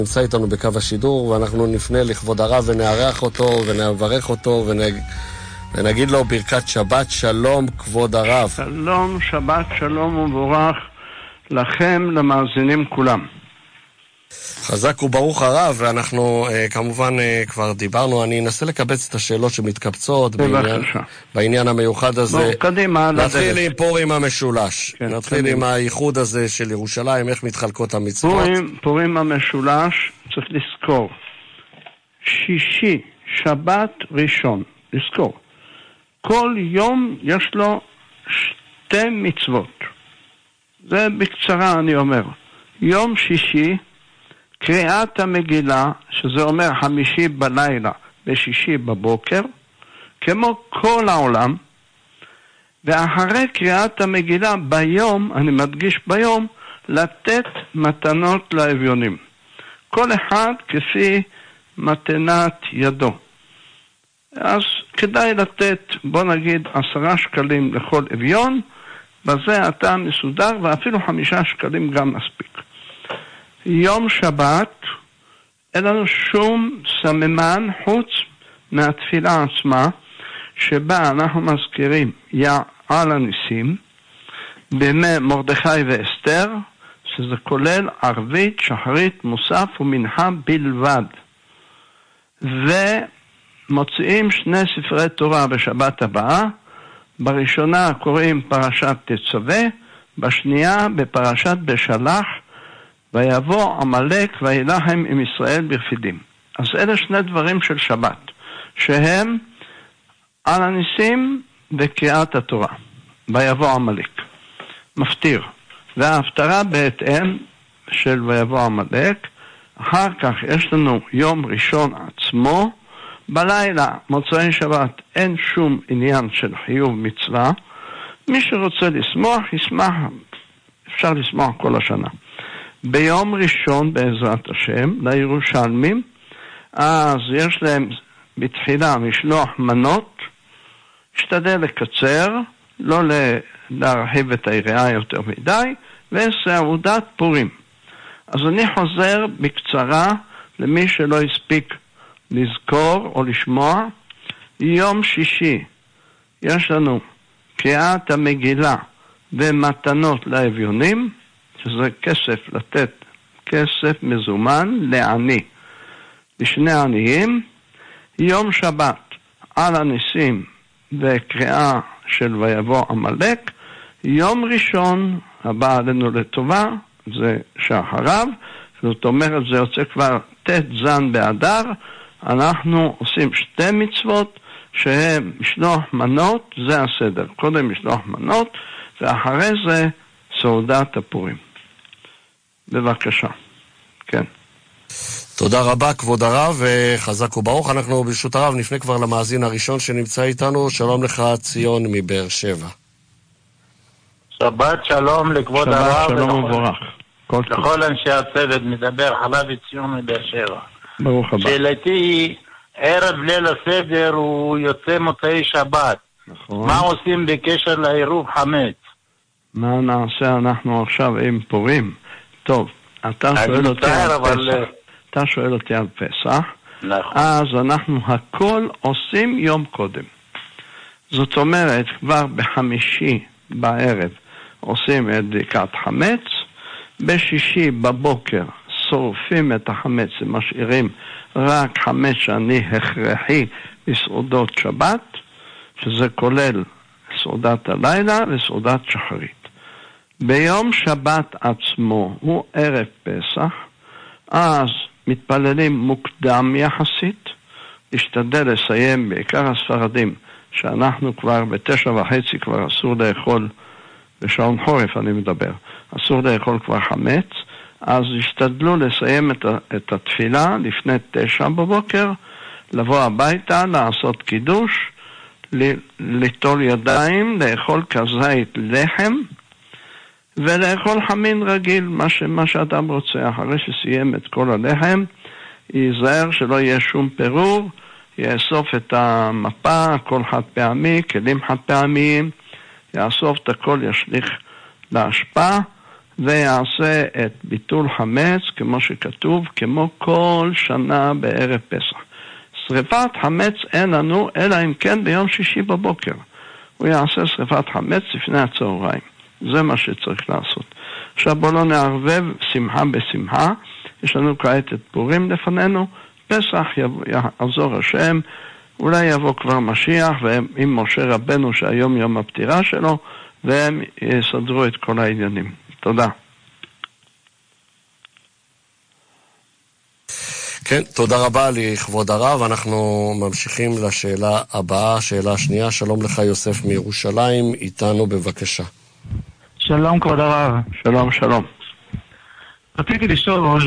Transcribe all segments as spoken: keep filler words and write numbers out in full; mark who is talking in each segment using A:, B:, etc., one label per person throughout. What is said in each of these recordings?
A: נמצא איתנו בקו השידור, ואנחנו נפנה לכבוד הרב ונארח אותו ונברך אותו ונג... ונגיד לו ברכת שבת שלום כבוד הרב.
B: שלום, שבת שלום ובורך לכם, למאזינים כולם.
A: חזק וברוך הרב, ואנחנו אה, כמובן אה, כבר דיברנו, אני אנסה לקבץ את השאלות שמתקבצות בעניין, בעניין המיוחד הזה.
B: בוא, קדימה,
A: נתחיל עם פורים המשולש, כן, נתחיל קדימה. עם הייחוד הזה של ירושלים, איך מתחלקות המצוות.
B: פורים, פורים המשולש, צריך לזכור, שישי, שבת, ראשון, לזכור. כל יום יש לו שתי מצוות. זה בקצרה אני אומר. יום שישי, קריאת המגילה, שזה אומר חמישי בלילה ושישי בבוקר, כמו כל העולם, ואחרי קריאת המגילה ביום, אני מדגיש ביום, לתת מתנות לאביונים. כל אחד כפי מתנת ידו. אז כדאי לתת, בוא נגיד, עשרה שקלים לכל אביון, בזה אתה מסודר, ואפילו חמישה שקלים גם מספיק. יום שבת, אין לנו שום סממן חוץ מהתפילה עצמה, שבה אנחנו מזכירים יעל הניסים, בימי מרדכי ואסתר, שזה כולל ערבית, שחרית, מוסף ומנחה בלבד. ומוציאים שני ספרי תורה בשבת הבאה, בראשונה קוראים פרשת תצווה, בשנייה בפרשת בשלח, ויבוא עמלק וילחם עם ישראל ברפידים. אז אלה שני דברים של שבת, שהם על הניסים וקריאת התורה. ויבוא עמלק. מפטיר. וההפטרה בהתאם של ויבוא עמלק. אחר כך יש לנו יום ראשון עצמו. בלילה, מוצאי שבת, אין שום עניין של חיוב מצווה. מי שרוצה לשמוח, ישמח. אפשר לשמוח כל השנה. ביום ראשון בעזרת השם לירושלמים, אז יש להם בתחילה משלוח מנות, השתדל לקצר, לא להרחיב את היריעה יותר מדי, וסעודת פורים. אז אני חוזר בקצרה למי שלא הספיק לזכור או לשמוע. יום שישי יש לנו קריאת המגילה ומתנות לאביונים, שזה כסף, לתת כסף מזומן לעני, לשני עניים. יום שבת על הניסים וקריאה של ויבוא עמלק. יום ראשון הבא עלינו לטובה, זה שאחריו, זאת אומרת זה יוצא כבר תת זן באדר. אנחנו עושים שתי מצוות שהם משלוח מנות, זה הסדר, קודם משלוח מנות ואחרי זה סעודת הפורים. בבקשה. כן.
A: תודה רבה כבוד הרב, וחזק וברוך. אנחנו ברשות הרב נפנה כבר למאזין הראשון שנמצא איתנו. שלום לך ציון מבאר שבע.
C: שבת שלום לכבוד
B: שבת
C: הרב.
B: שבת שלום ובורך.
C: לכל אנשי הצוות, מדבר חלבי ציון מבאר שבע.
B: ברוך הבא.
C: שאלתי, ערב ליל הסדר הוא יוצא מוצאי שבת.
B: נכון.
C: מה עושים בקשר לעירוב חמץ?
B: מה נעשה אנחנו עכשיו עם פורים? טוב, אתה שואל אותי על
C: אבל...
B: פסח. אתה שואל אותי על פסח.
C: נכון.
B: אז אנחנו הכל עושים יום קודם. זאת אומרת, כבר בחמישי בערב עושים את בדיקת חמץ, בשישי בבוקר שורפים את החמץ ומשאירים רק חמץ שאני הכרחי בסעודות שבת, שזה כולל סעודת הלילה וסעודת שחרית. ביום שבת עצמו, הוא ערב פסח, אז מתפללים מוקדם יחסית, להשתדל לסיים, בעיקר הספרדים, שאנחנו כבר בתשע וחצי כבר אסור לאכול, בשעון חורף אני מדבר, אסור לאכול כבר חמץ, אז השתדלו לסיים את, את התפילה לפני תשע בבוקר, לבוא הביתה, לעשות קידוש, ליטול ידיים, לאכול כזית לחם, ולאכול חמין רגיל, מה, ש, מה שאדם רוצה. אחרי שסיים את כל הלחם, ייזהר שלא יהיה שום פירור, יאסוף את המפה, הכל חד פעמי, כלים חד פעמיים, יאסוף את הכל, ישליך להשפעה, ויעשה את ביטול חמץ, כמו שכתוב, כמו כל שנה בערב פסח. שריפת חמץ אין לנו, אלא אם כן ביום שישי בבוקר. הוא יעשה שריפת חמץ לפני הצהריים. זה מה שצריך לעשות. עכשיו בואו לא נערבב שמחה בשמחה. יש לנו כעת את פורים לפנינו. פסח יעזור השם. אולי יבוא כבר משיח, ועם משה רבנו שהיום יום הפטירה שלו, והם יסדרו את כל העניינים. תודה.
A: כן, תודה רבה לכבוד הרב. אנחנו ממשיכים לשאלה הבאה, שאלה שנייה. שלום לך יוסף מירושלים, איתנו בבקשה.
D: שלום כבוד הרב.
B: שלום, שלום.
D: רציתי לשאול,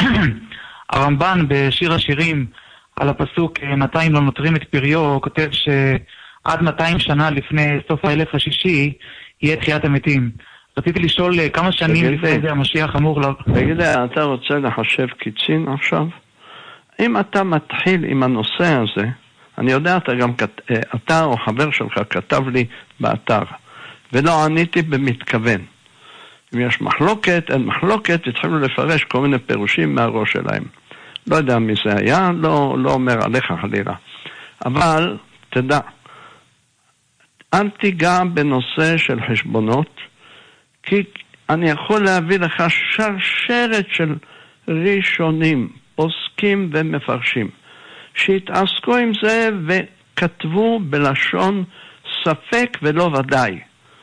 D: הרמב"ן בשיר השירים על הפסוק מאתיים לא נותרים את פריו, כותב שעד מאתיים שנה לפני סוף האלף השישי יהיה תחיית המתים. רציתי לשאול כמה שנים לפני זה המשיח אמור לו...
B: תגיד, אתה רוצה לחשב קיצין עכשיו? אם אתה מתחיל עם הנושא הזה, אני יודע, אתה גם, אתה או חבר שלך כתב לי באתר, ולא עניתי במתכוון. אם יש מחלוקת, אין מחלוקת, התחילו לפרש כל מיני פירושים מהראש שלהם. לא יודע מי זה היה, לא, לא אומר עליך חלילה. אבל, תדע, אל תיגע בנושא של חשבונות, כי אני יכול להביא לך שרשרת של ראשונים, עוסקים ומפרשים, שהתעסקו עם זה וכתבו בלשון ספק ולא ודאי.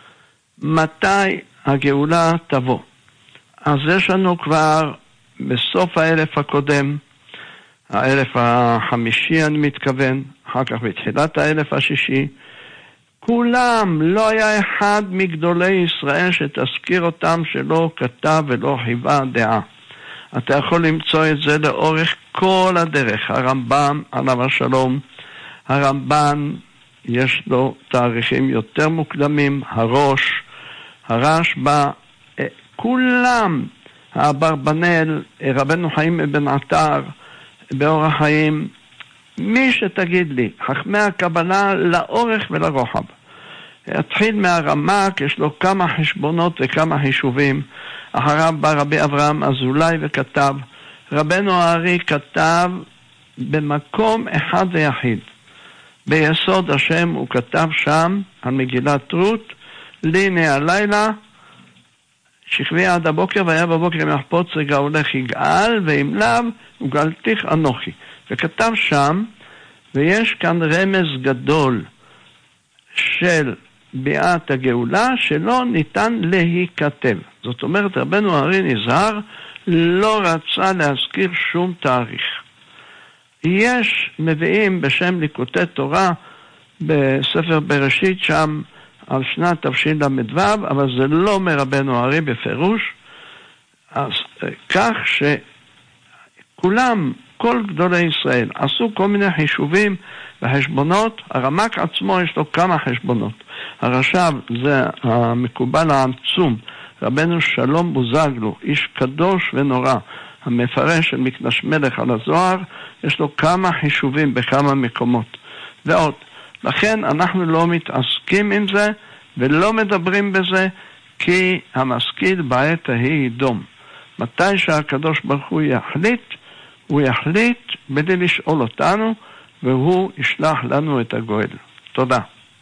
B: מתי הגאולה תבוא? אז יש לנו כבר בסוף האלף הקודם, האלף החמישי אני מתכוון, אחר כך בתחילת האלף השישי, כולם, לא היה אחד מגדולי ישראל שתזכיר אותם שלא כתב ולא חיווה דעה. אתה יכול למצוא את זה לאורך כל הדרך. הרמב"ם, עליו השלום, הרמב"ן יש לו תאריכים יותר מוקדמים, הראש, הרשב"א, כולם, האברבנאל, רבנו חיים אבן עטר, באורח חיים, מי שתגיד לי, חכמי הקבלה לאורך ולרוחב. התחיל מהרמ"ק, יש לו כמה חשבונות וכמה חישובים. אחריו בא רבי אברהם אזולאי וכתב, רבנו הארי כתב במקום אחד ויחיד. ביסוד השם הוא כתב שם, על מגילת רות, ליני הלילה, שכבי עד הבוקר, והיה בבוקר עם יחפוץ רגע הולך יגאל, ועם לאו וגלתיך אנוכי. וכתב שם, ויש כאן רמז גדול של ביאת הגאולה שלא ניתן להיכתב. זאת אומרת, רבנו הארי נזהר לא רצה להזכיר שום תאריך. יש מביאים בשם ליקוטי תורה בספר בראשית שם על שנת תשל"ו, אבל זה לא מרבנו הארי בפירוש. אז כך שכולם, כל גדולי ישראל, עשו כל מיני חישובים וחשבונות. הרמ"ק עצמו יש לו כמה חשבונות. הרש"ב זה המקובל העצום, רבנו שלום בוזגלו, איש קדוש ונורא, המפרש של מקדש מלך על הזוהר, יש לו כמה חישובים בכמה מקומות. ועוד, לכן אנחנו לא מתעסקים עם זה ולא מדברים בזה, כי המשכיל בעת ההיא ידום. מתי שהקדוש ברוך הוא יחליט, הוא יחליט בלי לשאול אותנו, והוא ישלח לנו את הגואל. תודה.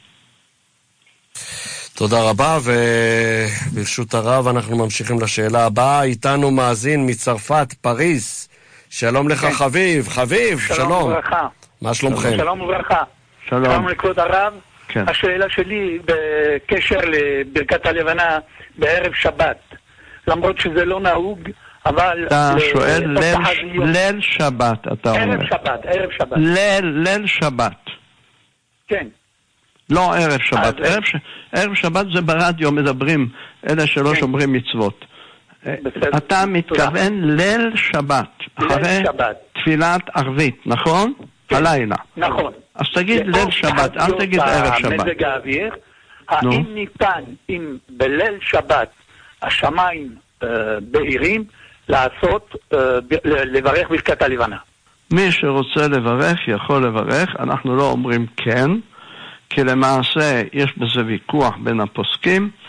A: תודה רבה, וברשות הרב אנחנו ממשיכים לשאלה הבאה. איתנו מאזין מצרפת, פריז. שלום לך כן. חביב, חביב, שלום.
E: שלום וברכה.
A: מה שלומכם?
E: שלום וברכה.
B: שלום.
E: שלום לכבוד הרב.
B: כן.
E: השאלה שלי בקשר לברכת הלבנה בערב שבת. למרות שזה לא נהוג, אבל...
B: אתה שואל ליל, ליל שבת, אתה אומר.
E: ערב שבת, ערב שבת.
B: ליל, ליל שבת.
E: כן.
B: לא ערב שבת. ערב, ש... ערב שבת זה ברדיו מדברים, אלה שלא כן. שומרים מצוות. בסדר. אתה מתכוון ליל שבת.
E: ליל
B: אחרי
E: שבת.
B: תפילת ערבית, נכון? כן. הלילה.
E: נכון.
B: אז תגיד ליל שבת, אל תגיד ערב שבת.
E: מזג האוויר, האם ניתן, אם בליל שבת השמיים אה, בהירים, לעשות, אה, ב- לברך ברכת הלבנה?
B: מי שרוצה לברך יכול לברך, אנחנו לא אומרים כן, כי למעשה יש בזה ויכוח בין הפוסקים.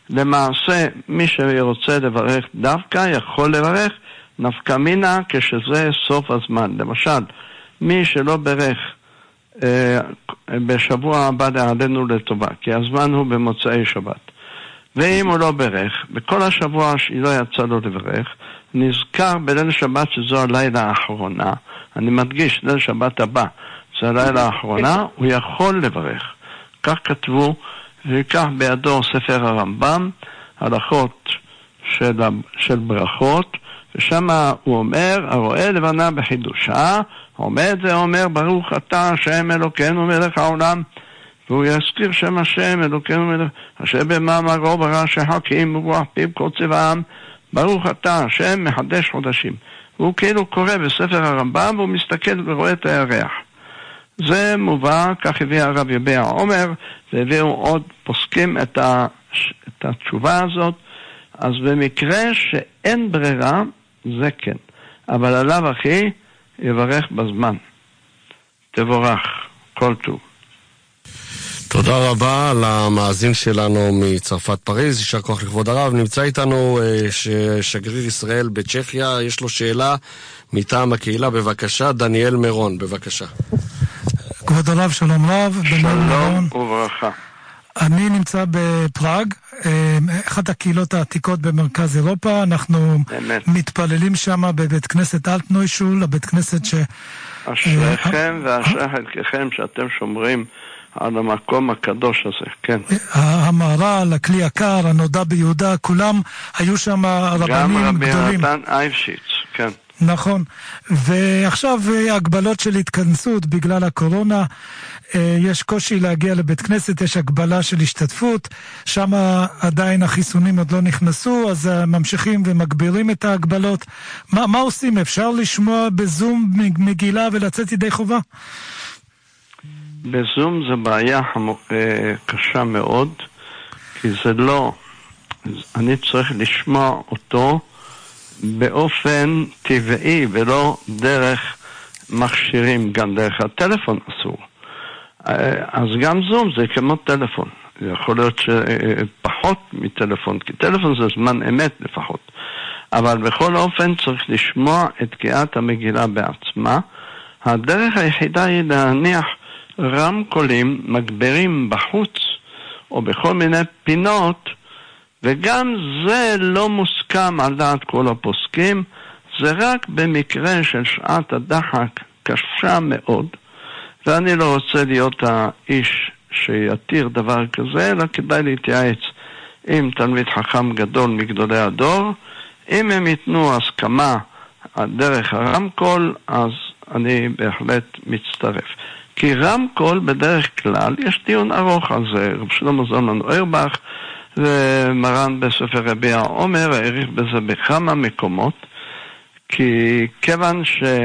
B: למעשה, מי שרוצה לברך דווקא יכול לברך נפקא מינה כשזה סוף הזמן. למשל, מי שלא ברך אה, בשבוע הבא לעלינו לטובה, כי הזמן הוא במוצאי שבת. ואם הוא לא ברך, בכל השבוע שלא יצא לו לברך, נזכר בליל שבת שזו הלילה האחרונה, אני מדגיש, ליל שבת הבא, זה הלילה האחרונה, הוא יכול לברך. כך כתבו, ויקח בידו ספר הרמב"ם, הלכות של, של ברכות, ושם הוא אומר, הרואה לבנה בחידושה, עומד ואומר, ברוך אתה השם אלוקינו מלך העולם, והוא יזכיר שם השם אלוקינו מלך, אשר במאמרו ברא שחקים וברוח פיו כל צבעם, ברוך אתה השם מחדש חודשים. והוא כאילו קורא בספר הרמב"ם, והוא מסתכל ורואה את הירח. זה מובא, כך הביא הרב יביע עומר, והביאו עוד פוסקים את, ה, את התשובה הזאת. אז במקרה שאין ברירה, זה כן. אבל עליו אחי יברך בזמן. תבורך, כל טוב.
A: תודה רבה למאזין שלנו מצרפת פריז, יישר כוח לכבוד הרב. נמצא איתנו שגריר ישראל בצ'כיה, יש לו שאלה מטעם הקהילה, בבקשה, דניאל מירון, בבקשה.
F: כבוד הרב, שלום רב.
B: שלום וברכה.
F: אני נמצא בפראג, אחת הקהילות העתיקות במרכז אירופה, אנחנו מתפללים שם בבית כנסת אלטנוישול, הבית כנסת ש...
B: אשריכם ואשרי חלקכם שאתם שומרים על המקום הקדוש הזה, כן.
F: המהר"ל, הכלי יקר, הנודע ביהודה, כולם היו שם רבנים גדולים.
B: גם רבי נתן אייבשיץ, כן.
F: נכון, ועכשיו הגבלות של התכנסות בגלל הקורונה, יש קושי להגיע לבית כנסת, יש הגבלה של השתתפות, שם עדיין החיסונים עוד לא נכנסו, אז ממשיכים ומגבירים את ההגבלות. מה, מה עושים? אפשר לשמוע בזום מגילה ולצאת ידי חובה?
B: בזום זה בעיה קשה מאוד, כי זה לא, אני צריך לשמוע אותו באופן טבעי ולא דרך מכשירים, גם דרך הטלפון אסור. אז גם זום זה כמו טלפון, יכול להיות שפחות מטלפון, כי טלפון זה זמן אמת לפחות, אבל בכל אופן צריך לשמוע את קריאת המגילה בעצמה. הדרך היחידה היא להניח רמקולים מגברים בחוץ או בכל מיני פינות, וגם זה לא מוסכם על דעת כל הפוסקים, זה רק במקרה של שעת הדחק קשה מאוד, ואני לא רוצה להיות האיש שיתיר דבר כזה, אלא כדאי להתייעץ עם תלמיד חכם גדול מגדולי הדור. אם הם ייתנו הסכמה דרך הרמקול, אז אני בהחלט מצטרף. כי רמקול בדרך כלל, יש דיון ארוך על זה, רב שלמה זלמן אוירבך ומרן בספר רבי העומר העריך בזה בכמה מקומות, כי כיוון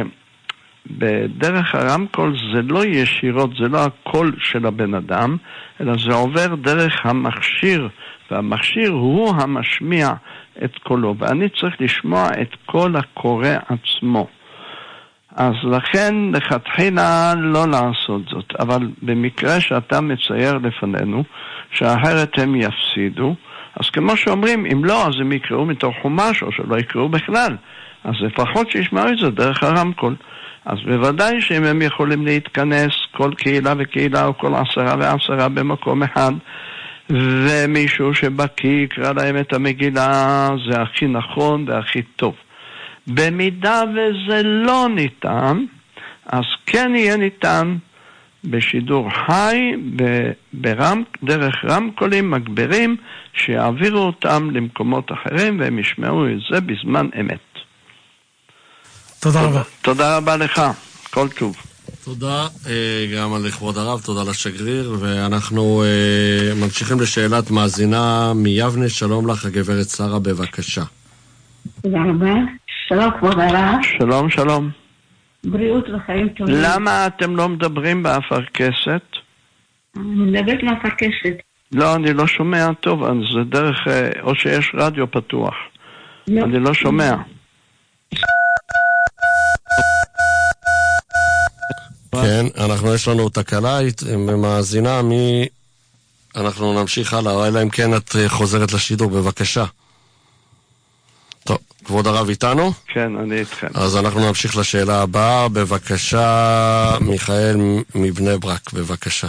B: שבדרך הרמקול זה לא ישירות, זה לא הקול של הבן אדם, אלא זה עובר דרך המכשיר, והמכשיר הוא המשמיע את קולו, ואני צריך לשמוע את קול הקורא עצמו. אז לכן לכתחילה לא לעשות זאת, אבל במקרה שאתה מצייר לפנינו שאחרת הם יפסידו, אז כמו שאומרים, אם לא, אז הם יקראו מתוך חומש או שלא יקראו בכלל, אז לפחות שישמעו את זה דרך הרמקול. אז בוודאי שאם הם יכולים להתכנס כל קהילה וקהילה או כל עשרה ועשרה במקום אחד, ומישהו שבקי יקרא להם את המגילה, זה הכי נכון והכי טוב. במידה וזה לא ניתן, אז כן יהיה ניתן בשידור חי, ברם, דרך רמקולים מגברים, שיעבירו אותם למקומות אחרים, והם ישמעו את זה בזמן אמת.
F: תודה רבה.
B: תודה רבה לך, כל טוב.
A: תודה גם על לכבוד הרב, תודה לשגריר, ואנחנו ממשיכים לשאלת מאזינה מיבנה. שלום לך, הגברת שרה, בבקשה.
G: תודה רבה. שלום כבוד הרב.
B: שלום, שלום.
G: בריאות וחיים טובים.
B: למה אתם לא מדברים באפרכסת?
G: אני מדברת באפרכסת.
B: לא, אני לא שומע טוב, זה דרך, או שיש רדיו פתוח. לא. אני לא שומע.
A: כן, אנחנו יש לנו תקלה, מאזינה אנחנו נמשיך הלאה, אלא אם כן את חוזרת לשידור, בבקשה. טוב, כבוד הרב איתנו?
B: כן, אני איתכם.
A: אז אנחנו נמשיך לשאלה הבאה, בבקשה, מיכאל מבני ברק, בבקשה.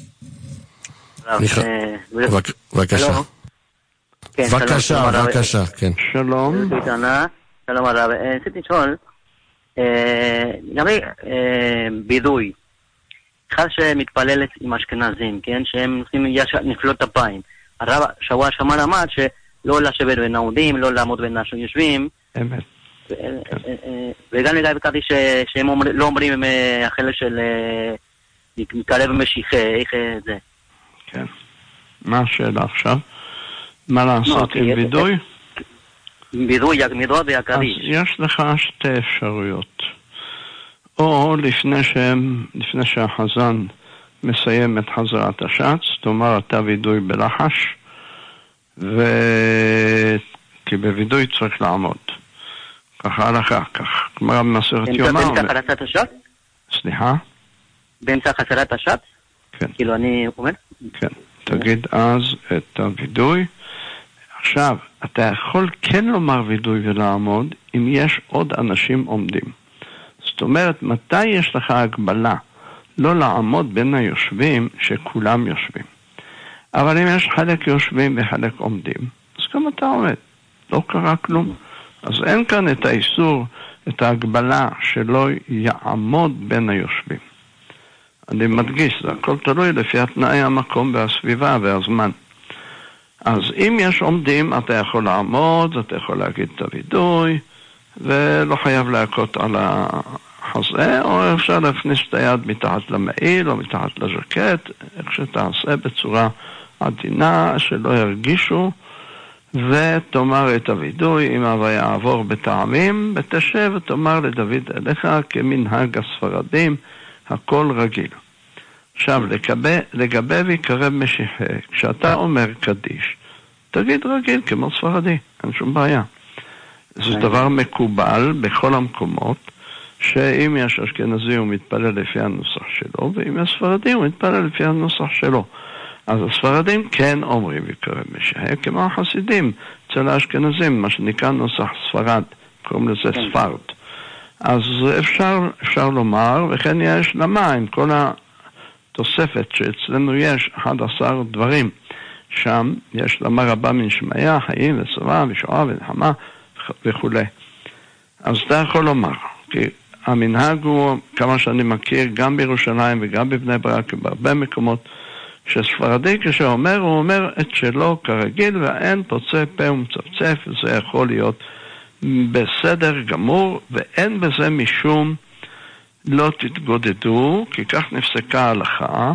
A: בבקשה. בבקשה, בבקשה, כן.
B: שלום.
H: שלום הרב, רציתי לשאול, לגבי בידוי, אחד שמתפללת עם אשכנזים, כן, שהם נוסעים נפלות אפיים. הרב שבוע שמע למד שלא לשבת בין העומדים, לא לעמוד בין היושבים.
B: אמת.
H: וגם לגבי קראתי שהם לא אומרים החלק של מתקרב ומשיחה, איך זה?
B: כן. מה השאלה עכשיו? מה לעשות עם בידוי?
H: בידוי, מידות והקדיש.
B: אז יש לך שתי אפשרויות. או לפני שהם, לפני שהחזן מסיים את חזרת השץ, תאמר אתה וידוי בלחש, ו... כי בוידוי צריך לעמוד. ככה הלכה, כך. כלומר, במסכת יומא...
H: באמצע חזרת השץ?
B: סליחה?
H: באמצע חזרת השץ?
B: כן.
H: כאילו אני אומר?
B: כן. תגיד אז את הוידוי. עכשיו, אתה יכול כן לומר וידוי ולעמוד, אם יש עוד אנשים עומדים. זאת אומרת, מתי יש לך הגבלה לא לעמוד בין היושבים שכולם יושבים? אבל אם יש חלק יושבים וחלק עומדים, אז גם אתה עומד. לא קרה כלום. אז אין כאן את האיסור, את ההגבלה שלא יעמוד בין היושבים. אני מדגיש, זה הכל תלוי לפי התנאי המקום והסביבה והזמן. אז אם יש עומדים, אתה יכול לעמוד, אתה יכול להגיד את הוידוי, ולא חייב להכות על החזה, או אפשר להכניס את היד מתחת למעיל או מתחת לז'קט, איך שתעשה בצורה עדינה, שלא ירגישו, ותאמר את הוידוי, אם הווה יעבור בטעמים, ותשב ותאמר לדוד אליך כמנהג הספרדים, הכל רגיל. עכשיו, לגבי, לגבי ויקרב משיחה, כשאתה אומר קדיש, תגיד רגיל כמו ספרדי, אין שום בעיה. זה דבר מקובל בכל המקומות, שאם יש אשכנזי הוא מתפלל לפי הנוסח שלו, ואם יש ספרדי הוא מתפלל לפי הנוסח שלו. אז הספרדים כן אומרים ויקרב משיחה, כמו החסידים, אצל האשכנזים, מה שנקרא נוסח ספרד, קוראים לזה ספרד. אז אפשר, אפשר לומר, וכן יש למה, עם כל התוספת שאצלנו יש אחד עשר דברים, שם יש למה רבה מן שמיה, חיים ושבע ושואה ונחמה וכו'. אז אתה יכול לומר, כי המנהג הוא, כמה שאני מכיר, גם בירושלים וגם בבני ברק ובהרבה מקומות, שספרדי כשאומר, הוא אומר את שלו כרגיל, ואין פוצה פה ומצפצף, וזה יכול להיות בסדר גמור, ואין בזה משום לא תתגודדו, כי כך נפסקה ההלכה,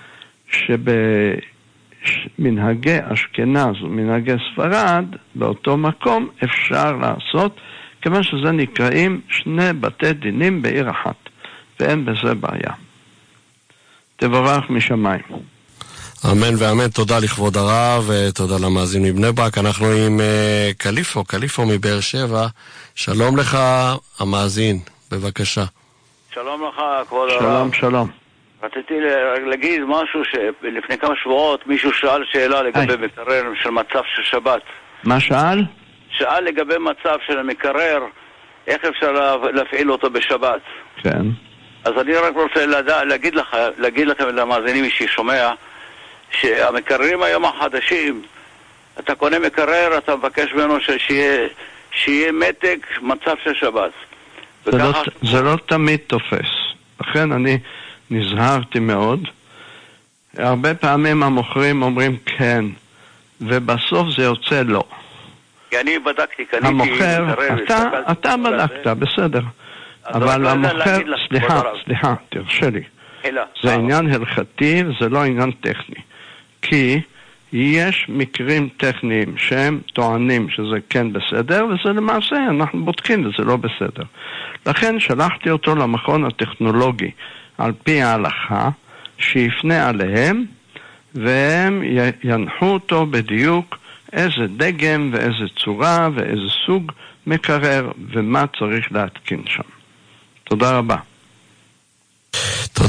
B: שבמנהגי אשכנז ומנהגי ספרד, באותו מקום אפשר לעשות, כיוון שזה נקראים שני בתי דינים בעיר אחת, ואין בזה בעיה. תבורך משמיים.
A: אמן ואמן, תודה לכבוד הרב, ותודה למאזין מבני ברק. אנחנו עם uh, קליפו, קליפו מבאר שבע. שלום לך, המאזין, בבקשה.
I: שלום לך, כבוד הרב.
B: שלום, שלום.
I: רציתי להגיד משהו שלפני כמה שבועות מישהו שאל שאלה לגבי מקרר של מצב של שבת.
B: מה שאל?
I: שאל לגבי מצב של המקרר, איך אפשר להפעיל אותו בשבת.
B: כן.
I: אז אני רק רוצה לדע, להגיד לך, להגיד לכם למאזינים ששומע, שהמקררים היום החדשים, אתה קונה מקרר, אתה מבקש ממנו שיהיה, שיהיה מתג מצב של שבת.
B: זה, וככה... לא, זה לא תמיד תופס. לכן אני נזהרתי מאוד. הרבה פעמים המוכרים אומרים כן, ובסוף זה יוצא לא.
I: כי אני בדקתי, קניתי...
B: המוכר, אתה, אתה בדקת, בסדר. אבל המוכר, סליחה, סליחה, תרשה לי. זה עניין הלכתי וזה לא עניין טכני. כי יש מקרים טכניים שהם טוענים שזה כן בסדר, וזה למעשה, אנחנו בודקים וזה לא בסדר. לכן שלחתי אותו למכון הטכנולוגי על פי ההלכה, שיפנה עליהם, והם ינחו אותו בדיוק איזה דגם ואיזה צורה ואיזה סוג מקרר, ומה צריך להתקין שם. תודה רבה.
A: תודה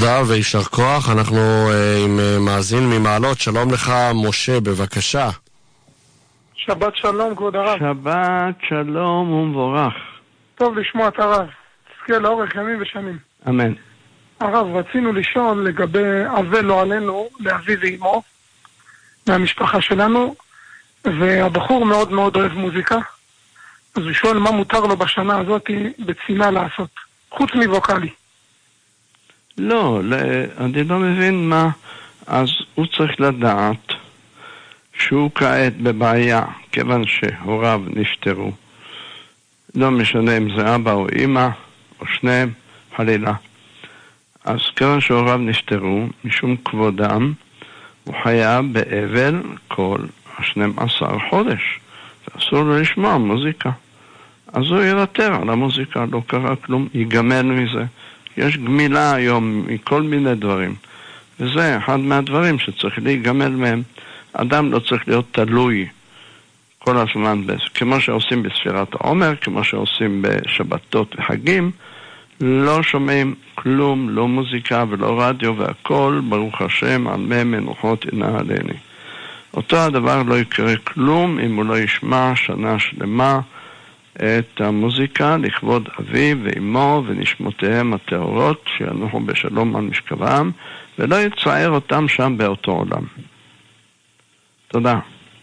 A: תודה וישר כוח. אנחנו uh, עם uh, מאזין ממעלות. שלום לך משה, בבקשה.
J: שבת שלום כבוד הרב.
B: שבת שלום ומבורך.
J: טוב לשמוע את הרב. תזכה לאורך ימים ושנים.
B: אמן.
J: הרב, רצינו לשאול לגבי אבל לא עלינו, לאבי ואימו, מהמשפחה שלנו, והבחור מאוד מאוד אוהב מוזיקה, אז הוא שואל מה מותר לו בשנה הזאת בצינה לעשות, חוץ מווקלי.
B: לא, אני לא מבין מה, אז הוא צריך לדעת שהוא כעת בבעיה, כיוון שהוריו נפטרו. לא משנה אם זה אבא או אמא, או שניהם, חלילה. אז כיוון שהוריו נפטרו, משום כבודם, הוא חייב באבל כל ה-שנים עשר חודש. ואסור לו לשמוע מוזיקה. אז הוא יוותר על המוזיקה, לא קרה כלום, ייגמל מזה. יש גמילה היום מכל מיני דברים. וזה אחד מהדברים שצריך להיגמל מהם. אדם לא צריך להיות תלוי כל הזמן, כמו שעושים בספירת העומר, כמו שעושים בשבתות וחגים, לא שומעים כלום, לא מוזיקה ולא רדיו, והכל, ברוך השם, על מי מנוחות ינהלני. אותו הדבר לא יקרה כלום אם הוא לא ישמע שנה שלמה את המוזיקה לכבוד אביו ואמו ונשמותיהם הטהורות שינוחו בשלום על משכבם, ולא יצער אותם שם באותו עולם. תודה.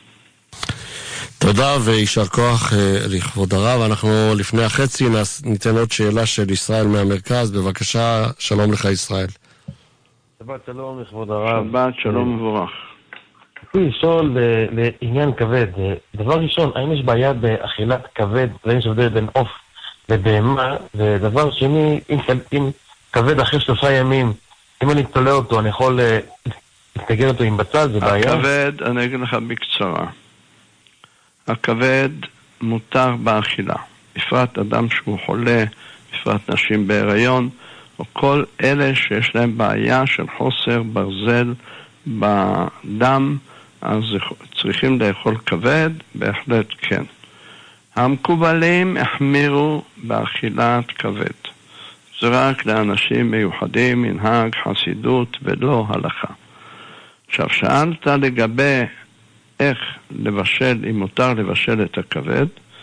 A: תודה וישר כוח לכבוד הרב. אנחנו לפני החצי ניתן עוד שאלה של ישראל מהמרכז. בבקשה, שלום לך ישראל.
K: שבת שלום לכבוד הרב.
B: שבת שלום מבורך.
K: רציתי לשאול לעניין כבד. דבר ראשון, האם יש בעיה באכילת כבד, ואין שבדל בין עוף לבהמה? ודבר שני, אם כבד אחרי שלושה ימים, אם אני תולה אותו, אני יכול להסתגר אותו עם בצל, זה בעיה?
B: הכבד, אני אגיד לך בקצרה. הכבד מותר באכילה. בפרט אדם שהוא חולה, בפרט נשים בהיריון, או כל אלה שיש להם בעיה של חוסר ברזל בדם, אז צריכים לאכול כבד, בהחלט כן. המקובלים החמירו באכילת כבד. זה רק לאנשים מיוחדים, מנהג, חסידות ולא הלכה. עכשיו, שאלת לגבי איך לבשל, אם מותר לבשל את הכבד,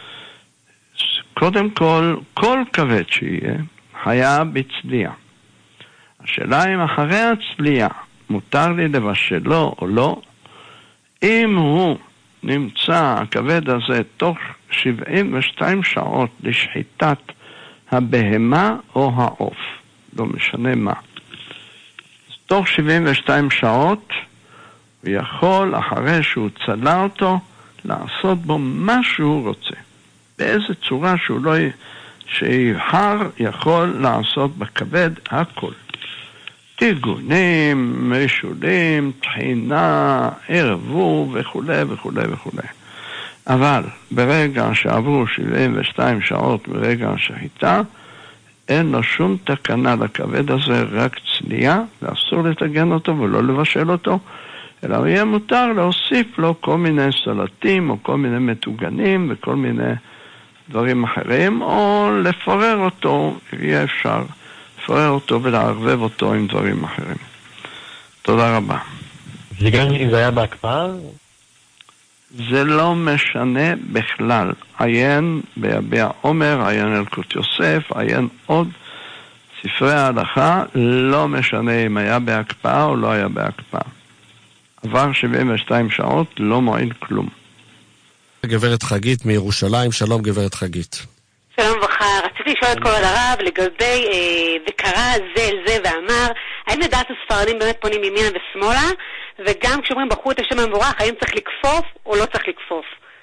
B: קודם כל, כל כבד שיהיה, היה בצלייה. השאלה אם אחרי הצלייה מותר לי לבשלו או לא, אם הוא נמצא, הכבד הזה, תוך שבעים ושתיים שעות לשחיטת הבהמה או העוף, לא משנה מה. תוך שבעים ושתיים שעות, הוא יכול, אחרי שהוא צלה אותו, לעשות בו מה שהוא רוצה. באיזה צורה שהוא לא שיבחר, יכול לעשות בכבד הכל. טיגונים, משולים, תחינה, ערבו וכו' וכו' וכו'. אבל ברגע שעברו שבעים ושתיים שעות ברגע השחיטה, אין לו שום תקנה לכבד הזה, רק צלייה, ואסור לתגן אותו ולא לבשל אותו, אלא יהיה מותר להוסיף לו כל מיני סלטים או כל מיני מטוגנים וכל מיני דברים אחרים, או לפורר אותו, יהיה אפשר לפורר אותו ולערבב אותו עם דברים אחרים. תודה רבה.
K: זה גם אם זה היה בהקפאה?
B: זה לא משנה בכלל. עיין ביביע עומר, עיין אלקוט יוסף, עיין עוד ספרי ההלכה, לא משנה אם היה בהקפאה או לא היה בהקפאה. עבר שבעים ושתיים שעות, לא מועיל כלום.
A: גברת חגית מירושלים, שלום גברת חגית.
L: שלום וברכה, רציתי לשאול את כבוד הרב לגבי אה, וקרא זה אל זה ואמר, האם לדעת הספרדים באמת פונים ימינה ושמאלה, וגם כשאומרים בחרו את השם המבורך, האם צריך לקפוף או לא צריך לקפוף?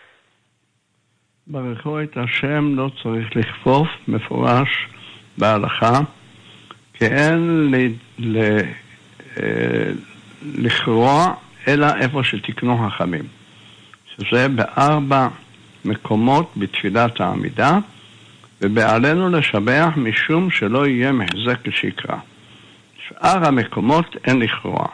B: ברכו את השם לא צריך לכפוף, מפורש בהלכה, כי אין ל, ל, אה, לכרוע אלא איפה שתקנו חכמים, שזה בארבע מקומות בתפילת העמידה, ובעלינו לשבח משום שלא יהיה מחזק לשקרה. שאר המקומות אין לכרוע.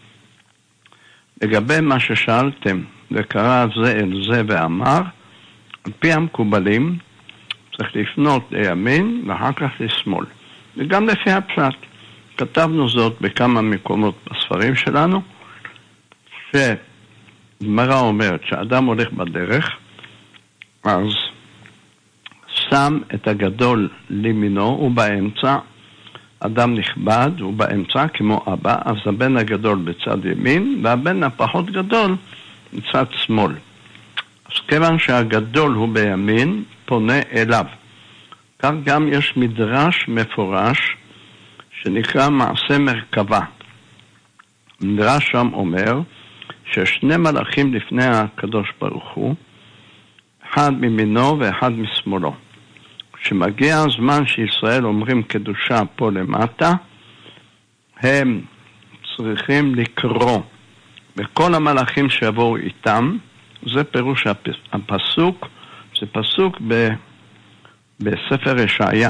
B: לגבי מה ששאלתם, וקרא זה אל זה ואמר, על פי המקובלים צריך לפנות לימין ואחר כך לשמאל. וגם לפי הפשט. כתבנו זאת בכמה מקומות בספרים שלנו, שגמרא אומרת שאדם הולך בדרך, אז שם את הגדול לימינו, הוא באמצע, אדם נכבד, הוא באמצע כמו אבא, אז הבן הגדול בצד ימין, והבן הפחות גדול בצד שמאל. אז כיוון שהגדול הוא בימין, פונה אליו. כך גם יש מדרש מפורש, שנקרא מעשה מרכבה. מדרש שם אומר, ששני מלאכים לפני הקדוש ברוך הוא, אחד מימינו ואחד משמאלו. כשמגיע הזמן שישראל אומרים קדושה פה למטה, הם צריכים לקרוא בכל המלאכים שיבואו איתם, זה פירוש הפסוק, זה פסוק ב, בספר ישעיה.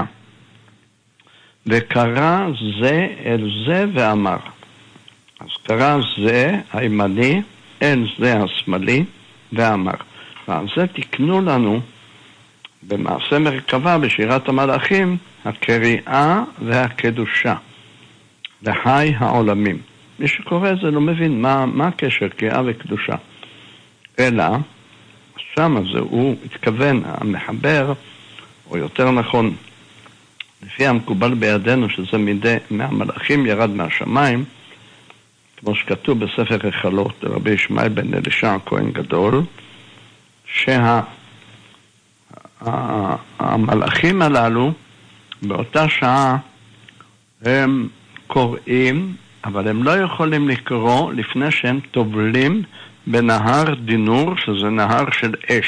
B: וקרא זה אל זה ואמר. אז קרא זה הימני אל זה השמאלי ואמר. ועל זה תקנו לנו במעשה מרכבה בשירת המלאכים הקריאה והקדושה לחי העולמים. מי שקורא זה לא מבין מה, מה הקשר קריאה וקדושה. אלא שם הזה הוא התכוון, המחבר, או יותר נכון לפי המקובל בידינו שזה מידי מהמלאכים ירד מהשמיים, כמו שכתוב בספר החלות לרבי ישמעאל בן אלישע הכהן גדול, שהמלאכים הללו באותה שעה הם קוראים, אבל הם לא יכולים לקרוא לפני שהם טובלים בנהר דינור, שזה נהר של אש.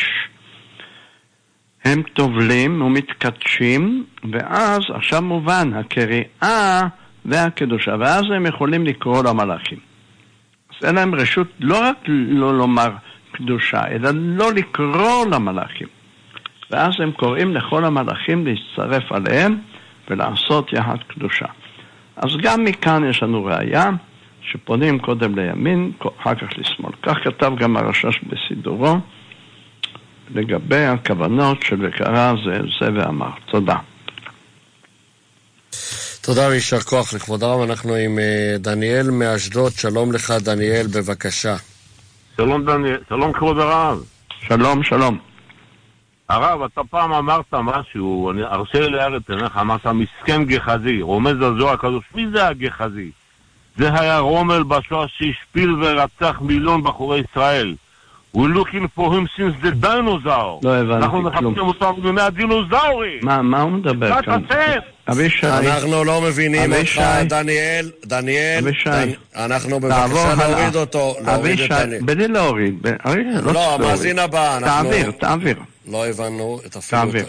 B: הם טובלים ומתקדשים, ואז עכשיו מובן הקריאה והקדושה, ואז הם יכולים לקרוא למלאכים. אז אין להם רשות לא רק לא לומר קדושה, אלא לא לקרוא למלאכים. ואז הם קוראים לכל המלאכים להצטרף עליהם ולעשות יחד קדושה. אז גם מכאן יש לנו ראיה שפונים קודם לימין, אחר כך לשמאל. כך כתב גם הרש"ש בסידורו, לגבי הכוונות של וקרא זה זה ואמר. תודה.
A: תודה וישר כוח לכבוד הרב. אנחנו עם דניאל מאשדוד. שלום לך דניאל, בבקשה.
M: שלום דניאל, שלום כבוד הרב.
B: שלום, שלום.
M: הרב, אתה פעם אמרת משהו, אני ארשה לי להאיר את עיניך, אמרת מסכן גחזי, רומז על זוהר הקדוש. מי זה הגחזי? זה היה רומל בשואה שהשפיל ורצח מיליון בחורי ישראל. We're looking for him since the dinosaur.
B: לא הבנתי
M: אנחנו מחפשים אותם בימי הדינוזאורים.
B: מה, מה הוא מדבר כאן?
A: אנחנו לא מבינים אותך, דניאל, דניאל, אנחנו בבקשה להוריד אותו, להוריד את דניאל.
B: בלי להוריד,
A: לא, המאזין הבא,
B: תעביר, תעביר.
A: לא הבנו את אפילו.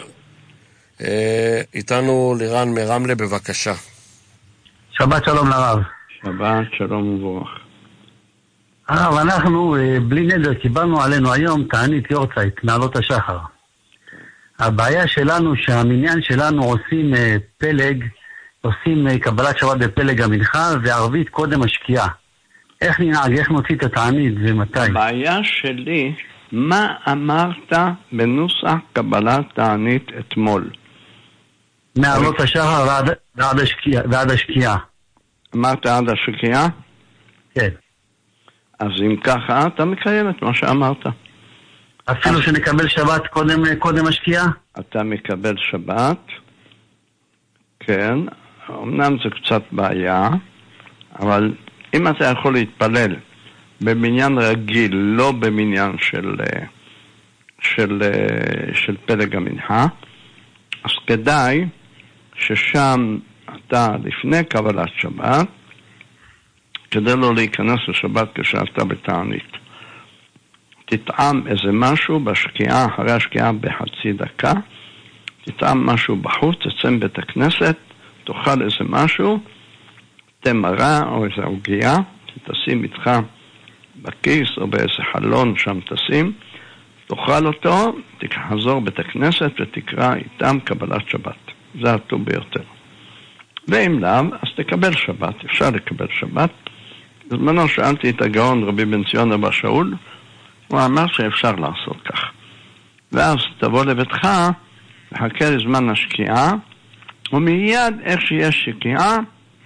A: איתנו לירן מרמלה, בבקשה.
N: שבת שלום לרב.
B: שבת שלום וברך.
N: הרב, אנחנו בלי נדר קיבלנו עלינו היום תענית יורצייט, מעלות השחר. הבעיה שלנו שהמניין שלנו עושים פלג, עושים קבלת שבת בפלג המנחה וערבית קודם השקיעה. איך ננהג, איך נוציא את התענית ומתי?
B: הבעיה שלי, מה אמרת בנוסח קבלת תענית אתמול?
N: מעלות השחר ועד, ועד, השקיעה, ועד השקיעה.
B: אמרת עד השקיעה?
N: כן.
B: אז אם ככה, אתה מקיים את מה שאמרת.
N: אפילו שנקבל שבת קודם, קודם השקיעה?
B: אתה מקבל שבת, כן, אמנם זה קצת בעיה, אבל אם אתה יכול להתפלל במניין רגיל, לא במניין של, של, של פלג המנחה, אז כדאי ששם אתה לפני קבלת שבת, כדי לא להיכנס לשבת כשאתה בתענית. תטעם איזה משהו בשקיעה, אחרי השקיעה בחצי דקה, תטעם משהו בחוץ, תצא מבית הכנסת, תאכל איזה משהו, תמרה או איזה עוגיה, תשים איתך בכיס או באיזה חלון שם תשים, תאכל אותו, תחזור בית הכנסת ותקרא איתם קבלת שבת. זה הטוב ביותר. ואם לאו, אז תקבל שבת, אפשר לקבל שבת. בזמנו שאלתי את הגאון רבי בן ציון אבא שאול, הוא אמר שאפשר לעשות כך. ואז תבוא לביתך, וחכה לזמן השקיעה, ומיד איך שיש שקיעה,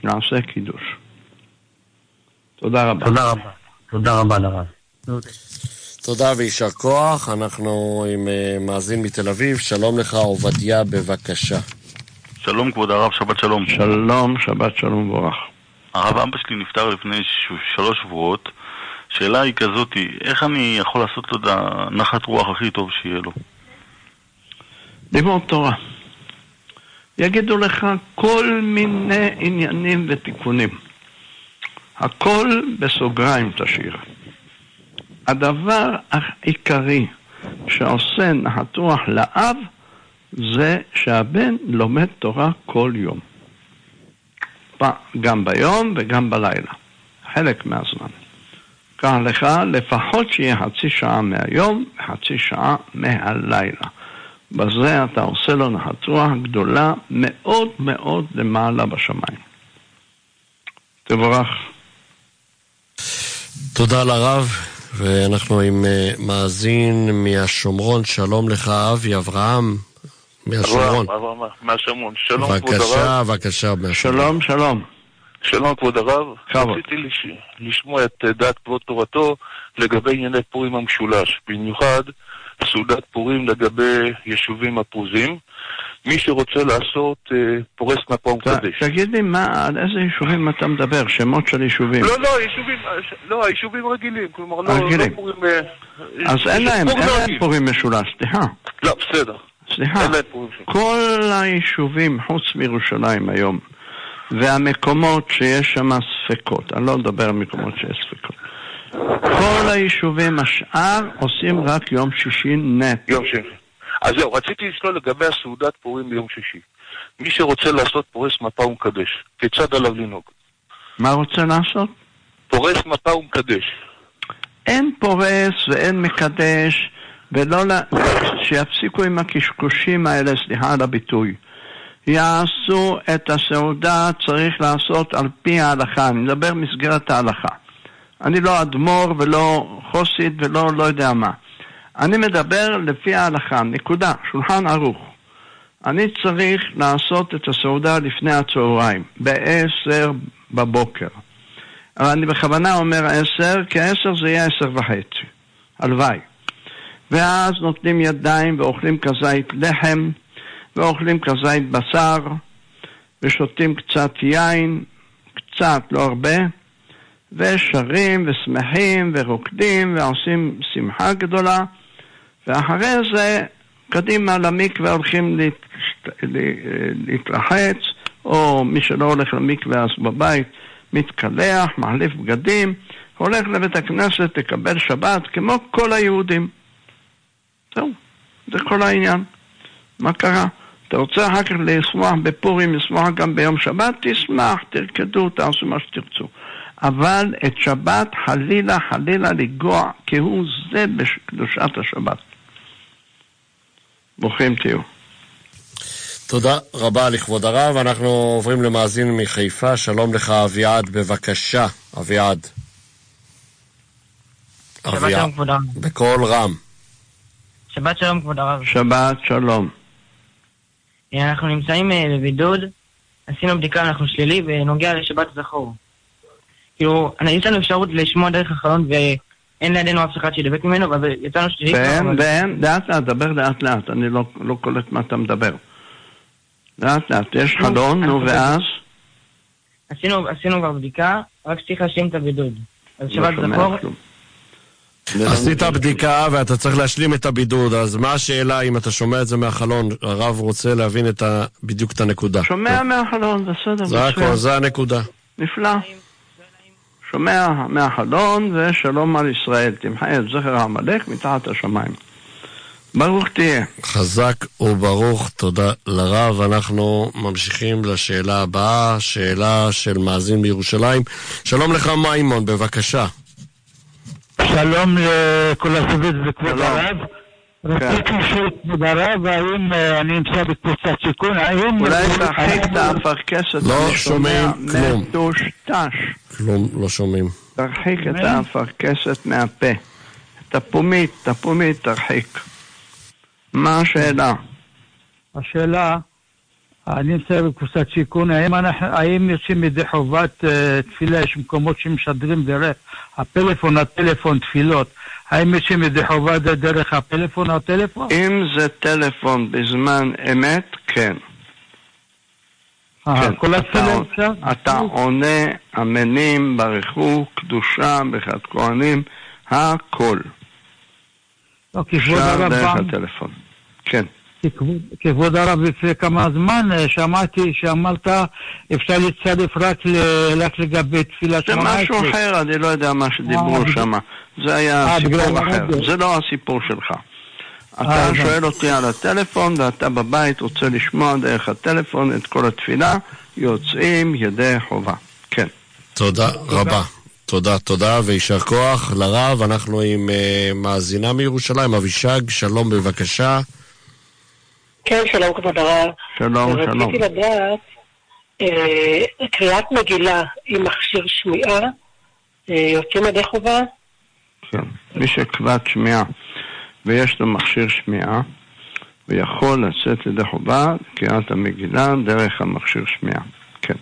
B: נעשה קידוש. תודה רבה.
N: תודה רבה. תודה רבה לרב.
A: תודה ויישר כוח. אנחנו עם uh, מאזין מתל אביב. שלום לך עובדיה, בבקשה.
O: שלום כבוד הרב, שבת שלום.
B: שלום, שבת שלום בורך.
O: הרב, אבא שלי נפטר לפני ש- שלוש שבועות. שאלה היא כזאת, איך אני יכול לעשות לו את הנחת רוח הכי טוב שיהיה לו?
B: לימוד תורה. יגידו לך כל מיני עניינים ותיקונים. הכל בסוגריים תשאיר. הדבר העיקרי שעושה נחת רוח לאב זה שהבן לומד תורה כל יום. גם ביום וגם בלילה. חלק מהזמן. כך לך לפחות שיהיה חצי שעה מהיום וחצי שעה מהלילה. בזה אתה עושה לו נחת רוח גדולה מאוד מאוד למעלה בשמיים. תבורך.
A: תודה לרב, ואנחנו עם uh, מאזין מהשומרון. שלום לך אבי אברהם מהשומרון.
P: מהשומרון. שלום כבוד הרב.
A: בבקשה, בבקשה.
B: שלום, שלום.
P: שלום כבוד הרב. רציתי לש... לשמוע את דעת כבוד תורתו לגבי ענייני פורים המשולש, במיוחד סעודת פורים לגבי יישובים הפרוזים. מי שרוצה לעשות אה, פורס מפה ומקדש.
B: תגיד לי, מה, על איזה יישובים אתה מדבר? שמות של יישובים?
P: לא, לא, יישובים, לא, יישובים רגילים, כלומר, לא, לא פורים...
B: אז אין להם, אין להם פורים משולש, סליחה.
P: לא, בסדר.
B: סליחה, כל היישובים חוץ מירושלים היום, והמקומות שיש שם ספקות, אני לא מדבר על מקומות שיש ספקות, כל היישובים השאר עושים רק יום שישי נט.
P: יום שישי. אז זהו, רציתי לשאול לגבי הסעודת פורים ביום שישי. מי שרוצה לעשות פורס מפה ומקדש, כיצד עליו לנהוג?
B: מה רוצה לעשות?
P: פורס מפה ומקדש.
B: אין פורס ואין מקדש, ולא לה... שיפסיקו עם הקשקושים האלה, סליחה על הביטוי. יעשו את הסעודה, צריך לעשות על פי ההלכה. אני מדבר מסגרת ההלכה. אני לא אדמו"ר ולא חוסית ולא לא יודע מה. אני מדבר לפי ההלכה, נקודה, שולחן ערוך. אני צריך לעשות את הסעודה לפני הצהריים, בעשר בבוקר. אבל אני בכוונה אומר עשר, כי עשר זה יהיה עשר וחצי. הלוואי. ואז נותנים ידיים ואוכלים כזית לחם, ואוכלים כזית בשר, ושותים קצת יין, קצת, לא הרבה, ושרים ושמחים ורוקדים ועושים שמחה גדולה, ואחרי זה קדימה למקווה הולכים להת... להתרחץ, או מי שלא הולך למקווה אז בבית מתקלח, מחליף בגדים, הולך לבית הכנסת לקבל שבת כמו כל היהודים. זהו, זה כל העניין. מה קרה? אתה רוצה אחר כך לשמוח בפורים, לשמוח גם ביום שבת, תשמח, תרקדו, תעשו מה שתרצו. אבל את שבת חלילה חלילה לגוע, כי הוא זה בקדושת השבת. ברוכים תהיו.
A: תודה רבה לכבוד הרב. אנחנו עוברים למאזין מחיפה. שלום לך אביעד, בבקשה. אביעד.
Q: שבת שלום כבוד הרב.
A: בקול רם.
Q: שבת שלום כבוד הרב.
B: שבת שלום.
Q: אנחנו נמצאים בבידוד, עשינו בדיקה, אנחנו שלילי, ונוגע לשבת זכור. כאילו, יש לנו אפשרות לשמוע דרך החלון, ואין לידינו אף אחד שידבק ממנו, אבל יצאנו שלילי.
B: ואין, ואין, לאט לאט, דבר לאט לאט, אני לא, לא קולט מה אתה מדבר. לאט לאט, יש חלון, נו, ואז?
Q: עשינו, עשינו כבר בדיקה, רק צריך להשלים את הבידוד. אז שבת זכור.
A: עשית בדיקה ואתה צריך להשלים את הבידוד, אז מה השאלה אם אתה שומע את זה מהחלון? הרב רוצה להבין את ה... בדיוק את הנקודה.
B: שומע מהחלון, בסדר.
A: זה הכל, זה הנקודה.
B: נפלא. שומע מהחלון ושלום על ישראל, תמחה את זכר המלך מתחת השמיים. ברוך תהיה.
A: חזק וברוך, תודה לרב. אנחנו ממשיכים לשאלה הבאה, שאלה של מאזין בירושלים. שלום לך מימון, בבקשה.
R: שלום לכל הסביב וכבוד הרב. רציתי לשאול כבוד הרב, האם אני נמצא בקבוצת סיכון, האם...
B: אולי תרחיק את האפרכסת.
A: לא שומעים כלום.
B: מטושטש.
A: כלום, לא שומעים.
B: תרחיק את האפרכסת מהפה. את הפומית, את הפומית תרחיק. מה השאלה?
R: השאלה, אני נמצא בקבוצת שיכון, האם, אנחנו, האם יוצאים מדי חובת uh, תפילה, יש מקומות שמשדרים דרך הפלאפון, הטלפון, תפילות, האם יוצאים מדי חובת דרך הפלאפון או הטלפון?
B: אם זה טלפון בזמן אמת, כן.
R: אה,
B: כן.
R: כל התפילה
B: אתה, אתה עונה אמנים, ברכו, קדושה, ברכת כהנים, הכל.
R: לא, כבוד הרב
B: דרך
R: פעם,
B: הטלפון. כן.
R: כבוד, כבוד הרב לפני כמה זמן שמעתי שאמרת אפשר לצרף רק, ל, רק לגבי תפילת
B: זה
R: שמונה עשרה.
B: משהו אחר, אני לא יודע מה שדיברו שם. זה היה סיפור אחר, זה לא הסיפור שלך. אתה שואל אותי על הטלפון ואתה בבית רוצה לשמוע דרך הטלפון את כל התפילה, יוצאים ידי חובה. כן.
A: תודה רבה. תודה, תודה, וישר כוח לרב. אנחנו עם uh, מאזינה מירושלים, אבישג, שלום בבקשה.
S: כן, שלום כבוד הרב.
B: שלום, שלום.
S: רציתי לדעת, אה, קריאת מגילה עם מכשיר שמיעה, אה, יוצאים ידי חובה?
B: כן, מי שכבד שמיעה ויש לו מכשיר שמיעה, ויכול לצאת ידי חובה, קריאת המגילה דרך המכשיר שמיעה. כן.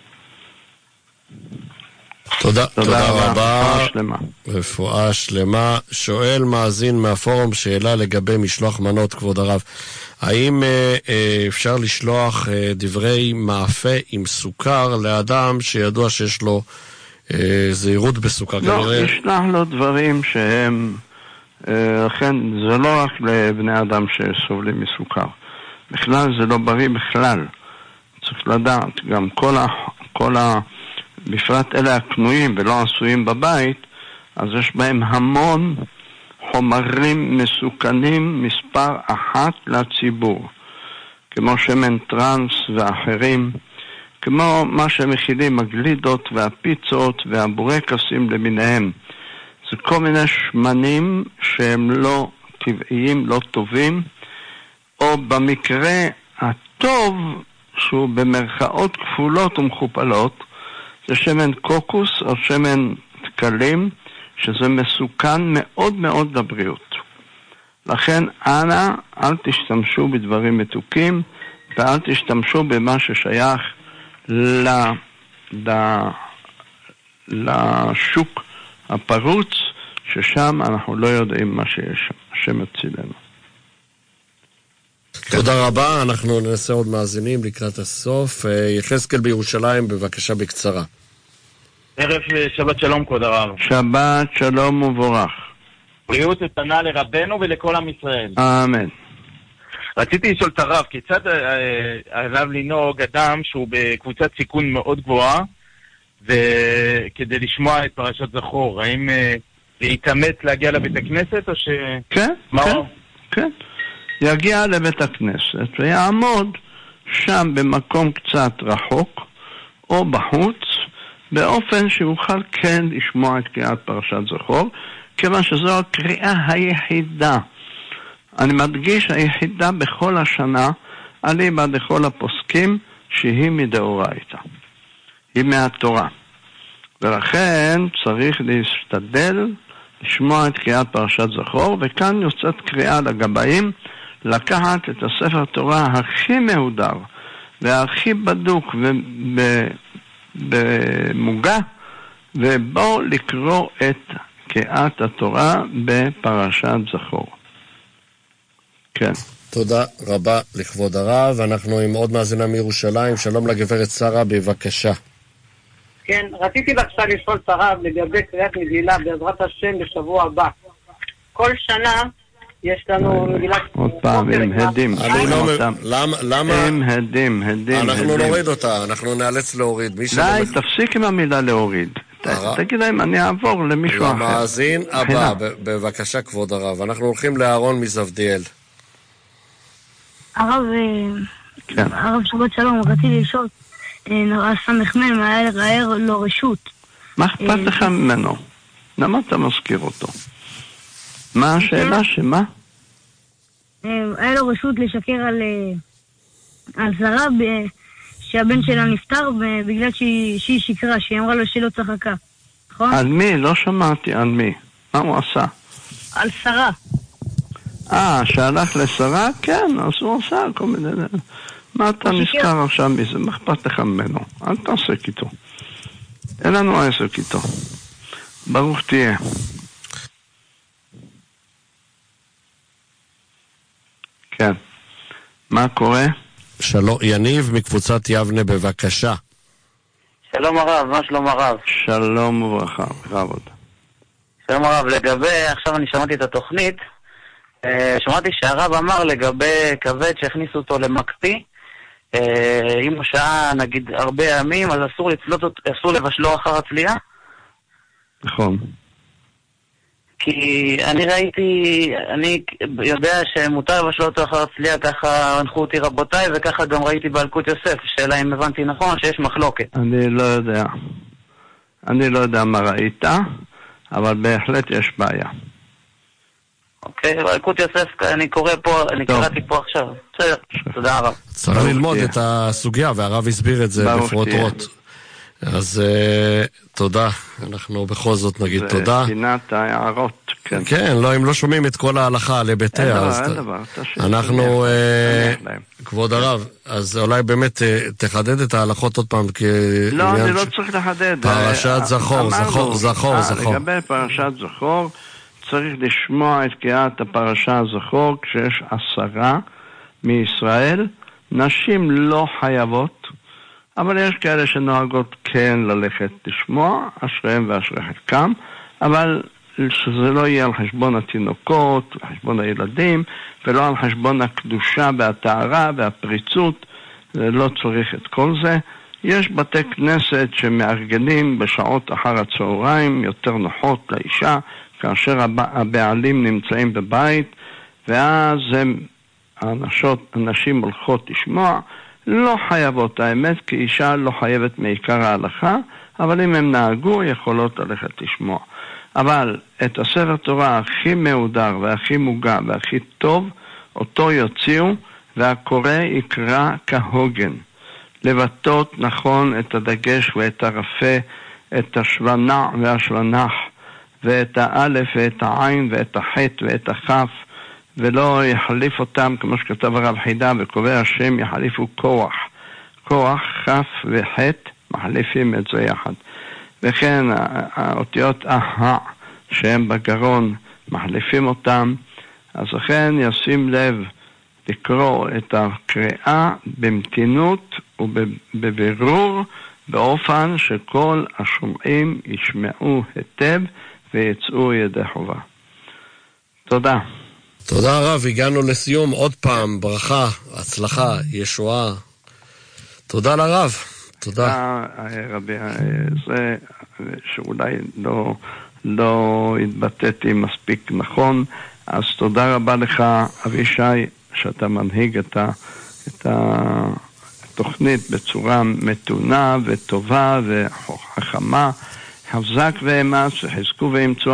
A: תודה, תודה, תודה רבה.
B: רפואה שלמה.
A: רפואה שלמה. שואל מאזין מהפורום שאלה לגבי משלוח מנות, כבוד הרב. האם אה, אה, אפשר לשלוח אה, דברי מאפה עם סוכר לאדם שידוע שיש לו אה, זהירות בסוכר?
B: לא,
A: כנראה...
B: ישלח לו דברים שהם, אה, לכן זה לא רק לבני אדם שסובלים מסוכר. בכלל זה לא בריא בכלל. צריך לדעת, גם כל ה... כל ה בפרט אלה הקנויים ולא עשויים בבית, אז יש בהם המון חומרים מסוכנים מספר אחת לציבור, כמו שמן טרנס ואחרים, כמו מה שמכילים הגלידות והפיצות והבורקסים למיניהם. זה כל מיני שמנים שהם לא טבעיים, לא טובים, או במקרה הטוב שהוא במרכאות כפולות ומכופלות, זה שמן קוקוס או שמן תקלים, שזה מסוכן מאוד מאוד לבריאות. לכן אנא, אל תשתמשו בדברים מתוקים, ואל תשתמשו במה ששייך ל... ל... לשוק הפרוץ, ששם אנחנו לא יודעים מה שיש שם, השם הצילנו.
A: תודה רבה, אנחנו ננסה עוד מאזינים לקראת הסוף. יחזקאל בירושלים, בבקשה בקצרה.
T: ערב שבת שלום, כבוד הרב.
B: שבת שלום ובורך.
T: בריאות איתנה לרבנו ולכל עם ישראל.
B: אמן.
T: רציתי לשאול את הרב, כיצד עליו לנהוג אדם שהוא בקבוצת סיכון מאוד גבוהה, וכדי לשמוע את פרשת זכור, האם להתאמץ להגיע לבית הכנסת או ש...
B: כן, כן, כן. יגיע לבית הכנסת ויעמוד שם במקום קצת רחוק או בחוץ, באופן שיוכל כן לשמוע את קריאת פרשת זכור, כיוון שזו הקריאה היחידה, אני מדגיש, היחידה בכל השנה, אליבא דכל הפוסקים, שהיא מדאורייתא, היא מהתורה, ולכן צריך להשתדל לשמוע את קריאת פרשת זכור. וכאן יוצאת קריאה לגבאים לקחת את הספר תורה הכי מהודר והכי בדוק ובמוגע, ובואו לקרוא את קריאת התורה בפרשת זכור. כן.
A: תודה רבה לכבוד הרב. אנחנו עם עוד מאזינה מירושלים. שלום לגברת שרה, בבקשה.
S: כן, רציתי בבקשה לשאול את הרב לגבי קריאת מגילה בעזרת השם בשבוע הבא. כל שנה יש לנו מגילה...
B: עוד פעם, הם הדים.
A: למה?
B: הם הדים, הדים.
A: אנחנו נוריד אותה, אנחנו נאלץ להוריד.
B: די, תפסיק עם המילה להוריד. תגיד להם, אני אעבור למישהו אחר.
A: המאזין הבא, בבקשה כבוד הרב. אנחנו הולכים לאהרון מזבדיאל.
U: הרב, הרב שבת שלום, רציתי לשאול, נראה סמכמן, מהער לו רשות.
B: מה אכפת לך ממנו? למה אתה מזכיר אותו? מה השאלה שמה?
U: היה לו רשות לשקר על זרה שהבן שלה נפטר בגלל שהיא שקרה, שהיא אמרה לו שלא צחקה, נכון?
B: על מי? לא שמעתי על מי. מה הוא עשה?
U: על שרה.
B: אה, שהלך לשרה? כן, אז הוא עשה כל מיני מה אתה נזכר עכשיו מזה? מה אכפת לך ממנו? אל תעסק איתו. אין לנו עסק איתו. ברוך תהיה. כן. מה קורה?
A: שלום, יניב מקבוצת יבנה, בבקשה.
C: שלום הרב, מה שלום הרב?
B: שלום וברכה, בכבוד.
C: שלום הרב, לגבי, עכשיו אני שמעתי את התוכנית, שמעתי שהרב אמר לגבי כבד שהכניסו אותו למקפיא, אם הוא שעה נגיד הרבה ימים, אז אסור לצלות אותו, אסור לבשלו אחר הצלייה?
B: נכון.
C: כי אני ראיתי, אני יודע שמותר לבשלו אותו אחר הצלייה, ככה הנחו אותי רבותיי, וככה גם ראיתי באלקוט יוסף, שאלה אם הבנתי נכון, שיש מחלוקת.
B: אני לא יודע. אני לא יודע מה ראית, אבל בהחלט יש בעיה.
C: אוקיי, באלקוט יוסף, אני קורא פה, אני קראתי פה עכשיו. בסדר, תודה רב.
A: צריך ללמוד את הסוגיה, והרב הסביר את זה בפרוטרוט. אז תודה, אנחנו בכל זאת נגיד תודה.
B: זה פינת ההערות, כן.
A: כן, לא, אם לא שומעים את כל ההלכה על היבטיה, אז אנחנו, כבוד הרב, אז אולי באמת תחדד את ההלכות עוד פעם.
B: לא, אני לא צריך לחדד.
A: פרשת זכור, זכור, זכור, זכור.
B: לגבי פרשת זכור, צריך לשמוע את קריאת הפרשה זכור כשיש עשרה מישראל. נשים לא חייבות, אבל יש כאלה שנוהגות כן ללכת לשמוע, אשריהם ואשרי חלקם, אבל שזה לא יהיה על חשבון התינוקות, על חשבון הילדים, ולא על חשבון הקדושה והטהרה והפריצות, לא צריך את כל זה. יש בתי כנסת שמארגנים בשעות אחר הצהריים יותר נוחות לאישה, כאשר הבעלים נמצאים בבית, ואז הם, הנשות, הנשים הולכות לשמוע, לא חייבות האמת, כי אישה לא חייבת מעיקר ההלכה, אבל אם הם נהגו, יכולות ללכת לשמוע. אבל את הספר תורה הכי מהודר והכי מוגע והכי טוב, אותו יוציאו, והקורא יקרא כהוגן. לבטאות נכון את הדגש ואת הרפה, את השוונע והשוונח, ואת האלף ואת העין ואת החט ואת החף, ולא יחליף אותם כמו שכתב הרב חידה, וקובע השם יחליפו כוח. כוח, חף וחט, מחליפים את זה יחד. וכן האותיות אהה שהם בגרון, מחליפים אותם. אז לכן ישים לב לקרוא את הקריאה במתינות ובבירור, באופן שכל השומעים ישמעו היטב ויצאו ידי חובה. תודה.
A: תודה רב, הגענו לסיום. עוד פעם, ברכה, הצלחה, ישועה. תודה לרב. תודה.
B: רבי, זה שאולי לא, לא התבטאתי מספיק נכון, אז תודה רבה לך, אבישי, שאתה מנהיג את, ה, את התוכנית בצורה מתונה וטובה וחכמה. חזק ואמץ, וחזקו ואמצו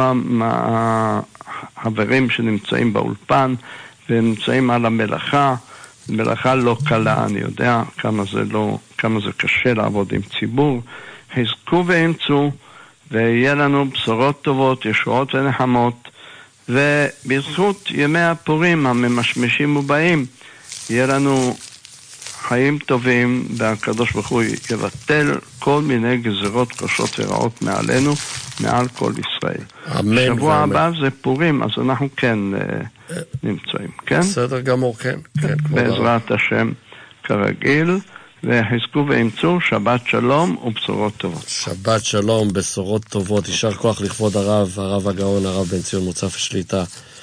B: החברים שנמצאים באולפן ונמצאים על המלאכה. מלאכה לא קלה, אני יודע כמה זה, לא, כמה זה קשה לעבוד עם ציבור. חזקו ואמצו, ויהיה לנו בשורות טובות, ישועות ונחמות, ובזכות ימי הפורים הממשמשים ובאים, יהיה לנו חיים טובים, והקדוש ברוך הוא יבטל כל מיני גזרות קשות ורעות מעלינו, מעל כל ישראל.
A: אמן.
B: שבוע הבא זה פורים, אז אנחנו כן נמצאים, כן?
A: בסדר גמור, כן. כן,
B: בעזרת השם כרגיל, וחזקו ואמצו, שבת שלום ובשורות טובות.
A: שבת שלום, בשורות טובות, יישר כוח לכבוד הרב, הרב הגאון, הרב בן ציון מוצף שליטה.